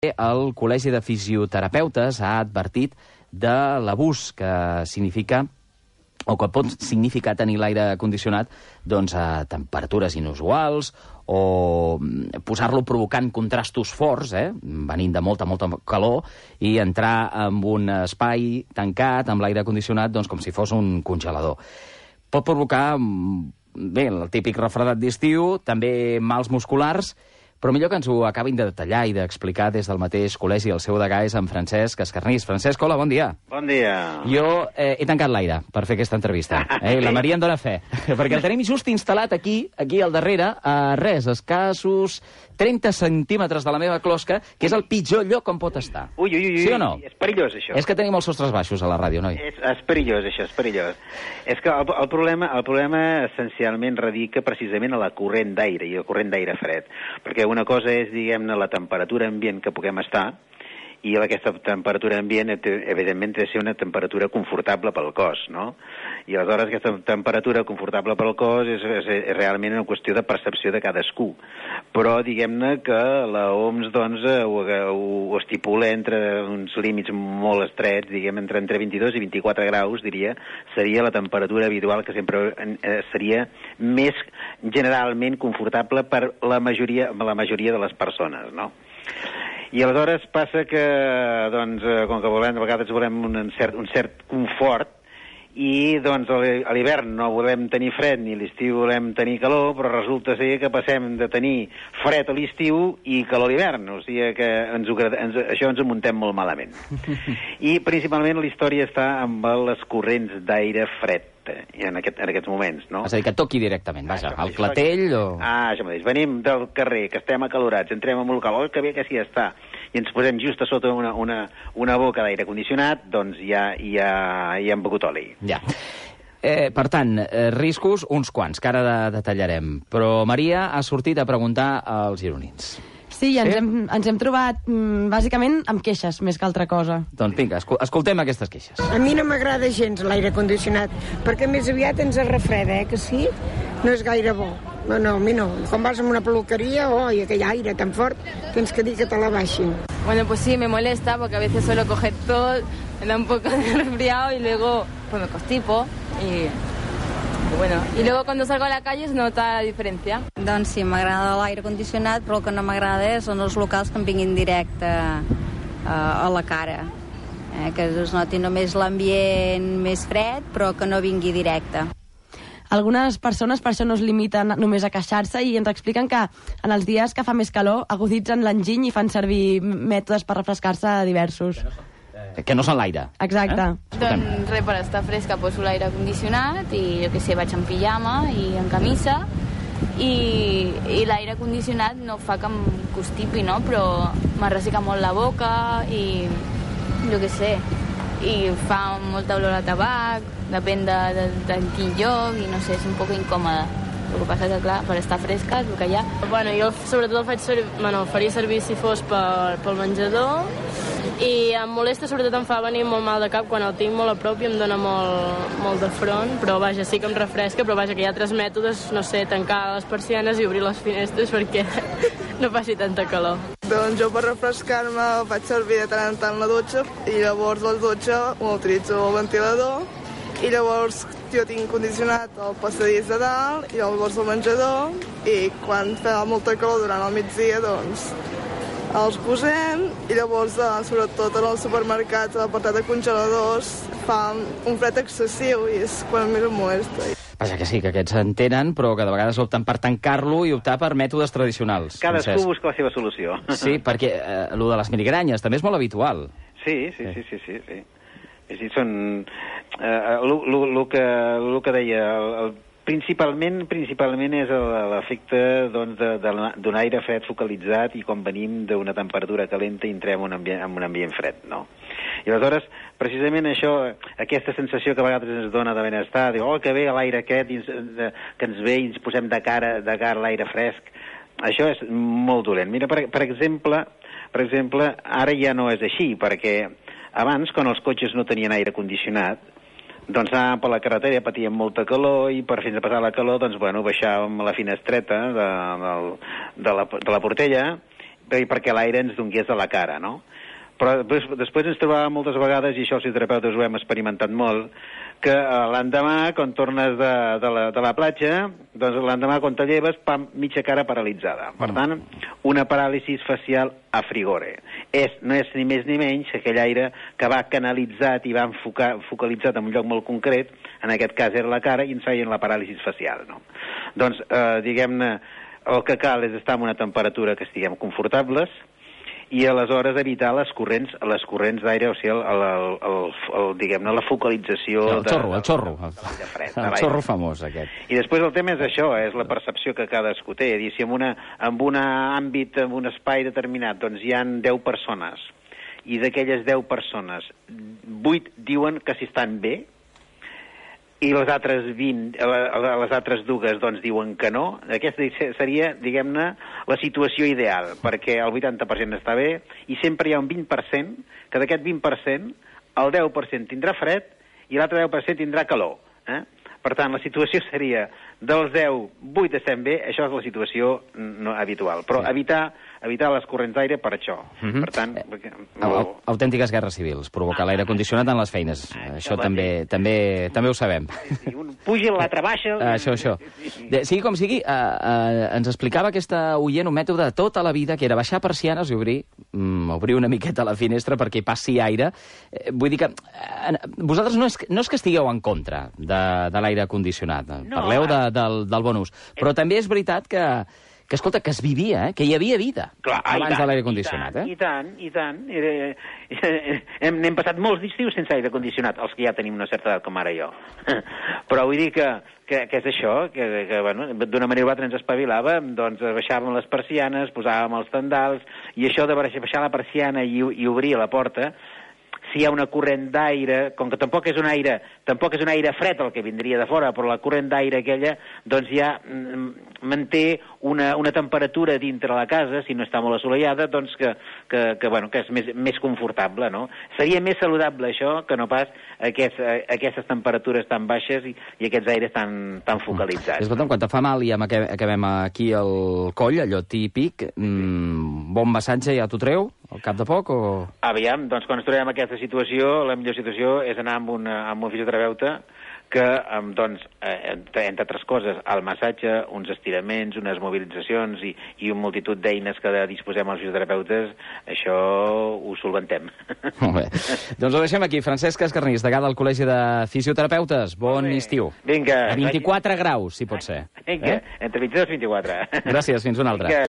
El Col·legi de Fisioterapeutes ha advertit de l'abús que significa o que pot significar tenir l'aire condicionat a temperatures inusuals o posar-lo provocant contrastos forts, venint de molta calor, i entrar en un espai tancat amb l'aire condicionat com si fos un congelador. Pot provocar, el típic refredat d'estiu, també mals musculars, però millor que ens ho acabin de detallar i d'explicar des del mateix col·legi. El seu degà és en Francesc Escarnís. Francesc, hola, bon dia. Bon dia. Jo he tancat l'aire per fer aquesta entrevista. La Maria en dóna fe. Perquè el tenim just instal·lat aquí al darrere, a escassos 30 centímetres de la meva closca, que és el pitjor lloc on pot estar. Ui, sí o no? És perillós, això. És que tenim els sostres baixos a la ràdio, noi? És perillós, això, és perillós. És que el problema essencialment radica precisament a la corrent d'aire i el corrent d'aire fred. Perquè una cosa és, diguem-ne, la temperatura ambient que puguem estar, i aquesta temperatura ambient, evidentment, ha de ser una temperatura confortable pel cos, no? I aleshores aquesta temperatura confortable pel cos és realment una qüestió de percepció de cadascú. Però, diguem-ne, que l'OMS, ho estipula entre uns límits molt estrets, diguem, entre 22 i 24 graus, diria, seria la temperatura habitual que sempre seria més generalment confortable per la majoria de les persones, no? I aleshores passa que, com que a vegades volem un cert confort, i a l'hivern no volem tenir fred ni a l'estiu volem tenir calor, però resulta ser que passem de tenir fred a l'estiu i calor a l'hivern, o sigui que això ens ho muntem molt malament. I principalment la història està amb les corrents d'aire fred en aquests moments, no? És a dir, que toqui directament, vaja, al clatell o... això mateix. Venim del carrer, que estem acalorats, entrem amb el calor, que bé que s'hi està, i ens posem just a sota una boca d'aire condicionat, doncs ja hem begut oli. Ja. Per tant, riscos, uns quants, que ara detallarem. Però Maria ha sortit a preguntar als gironins. Sí, ens hem trobat bàsicament amb queixes, més que altra cosa. Doncs vinga, escoltem aquestes queixes. A mi no m'agrada gens l'aire condicionat, perquè més aviat ens refreda, que sí? No és gaire bo. No, a mi no. Quan vas a una peluqueria, i aquell aire tan fort, tens que dir que te la baixin. Bueno, pues sí, me molesta, porque a veces suelo coger tos, me da un poco de resfriado y luego pues me constipo y... Bueno, y luego cuando salgo a la calle es nota la diferència. Doncs sí, m'agrada l'aire condicionat, però el que no m'agrada són els locals que em vinguin directe a la cara. Que es noti només l'ambient més fred, però que no vingui directe. Algunes persones per això no es limiten només a queixar-se i ens expliquen que en els dies que fa més calor aguditzen l'enginy i fan servir mètodes per refrescar-se diversos. Que no són l'aire. Exacte. Doncs res, per estar fresca poso l'aire condicionat i jo què sé, vaig en pijama i en camisa i l'aire condicionat no fa que em constipi, no? Però m'arressica molt la boca i jo què sé, i fa molta olor a tabac, depèn de quin lloc i no sé, és un poc incòmode. El que passa que, clar, per estar fresca és el que hi ha. Bueno, jo sobretot faria servir si fos pel menjador i em molesta, sobretot em fa venir molt mal de cap quan el tinc molt a prop i em dona molt de front, però vaja, sí que em refresca, però vaja, que hi ha altres mètodes, no sé, tancar les persianes i obrir les finestres perquè no faci tanta calor. Doncs jo per refrescar-me faig servir de tant en tant la dutxa i llavors la dutxa utilitzo el ventilador i llavors jo tinc condicionat el passadís de dalt i llavors el menjador i quan fa molta calor durant el migdia doncs els posem i llavors sobretot en els supermercats a l'apartat de congeladors fa un fred excessiu i és quan més em molesta. Vaja, que sí, que aquests en tenen, però que de vegades opten per tancar-lo i optar per mètodes tradicionals. Cadascú busca la seva solució. Sí, perquè el de les migranyes també és molt habitual. Sí. Sí, són... El que deia... Principalment és l'efecte d'un aire fred focalitzat i quan venim d'una temperatura calenta i entrem en un ambient fred, no? I aleshores, precisament això, aquesta sensació que a vegades ens dona de benestar, diu, que bé l'aire aquest que ens ve i ens posem de cara a l'aire fresc, això és molt dolent. Mira, per exemple, ara ja no és així, perquè abans, quan els cotxes no tenien aire condicionat, doncs anàvem per la carretera, patíem molta calor i per fins a passar la calor, doncs, bueno, baixàvem a la finestreta de la portella, perquè l'aire ens donés a la cara, no? Però després ens trobàvem moltes vegades, i això els fisioterapeutes ho hem experimentat molt, que l'endemà, quan tornes de la platja, doncs l'endemà, quan te lleves, pam, mitja cara paralitzada. Per tant, una paràlisi facial a frigore. No és ni més ni menys aquell aire que va canalitzat i va focalitzat en un lloc molt concret, en aquest cas era la cara, i ens feien la paràlisi facial, no? Doncs, diguem-ne, el que cal és estar en una temperatura que estiguem confortables, i aleshores evitar les corrents d'aire, o sigui, diguem-ne, la focalització... El xorro. El xorro famós, aquest. I després el tema és això, és la percepció que cadascú té. És a dir, si en un àmbit, en un espai determinat, doncs hi han 10 persones, i d'aquelles 10 persones, 8 diuen que s'hi estan bé, i les altres 20, les altres dues, doncs, diuen que no. Aquesta seria, diguem-ne, la situació ideal, perquè el 80% està bé, i sempre hi ha un 20%, que d'aquest 20%, el 10% tindrà fred i l'altre 10% tindrà calor. Per tant, la situació seria, dels 10, 8 estem bé, això és la situació no habitual. Però evitar les corrents d'aire per això. Per tant... Autèntiques guerres civils, provocar l'aire condicionat en les feines. Això també ho sabem. Un puja, l'altre baixa... Això. Sigui com sigui, ens explicava aquesta oient un mètode de tota la vida, que era baixar persianes i obrir una miqueta la finestra perquè hi passi aire. Vull dir que vosaltres no és que estigueu en contra de l'aire condicionat. Parleu del bon ús. Però també és veritat que escolta, que es vivia, que hi havia vida abans de l'aire condicionat. I tant. N'hem passat molts estius sense aire condicionat, els que ja tenim una certa edat, com ara jo. Però vull dir que és això, que bueno, d'una manera o altra ens espavilàvem, doncs baixàvem les persianes, posàvem els tendals, i això de baixar la persiana i obrir la porta, si hi ha una corrent d'aire, com que tampoc és un aire fred el que vindria de fora, però la corrent d'aire aquella, doncs ja manté una temperatura dintre la casa, si no està molt assolellada, doncs que és més confortable, no? Seria més saludable això que no pas aquestes temperatures tan baixes i aquests aires tan focalitzats. Escolta'm, quan te fa mal i acabem aquí el coll, allò típic, bon massatge ja t'ho treu, al cap de poc, o...? Aviam, doncs quan ens trobem en aquesta situació, la millor situació és anar amb un fisioterapeuta que, doncs, entre altres coses, el massatge, uns estiraments, unes mobilitzacions i una multitud d'eines que disposem els fisioterapeutes, això ho solventem. Molt bé. Doncs ho deixem aquí. Francesc Escarnís, degà del Col·legi de Fisioterapeutes. Bon estiu. Vinga. A 24 graus, si pot ser. Vinga, entre 22 i 24. Gràcies, fins una altra.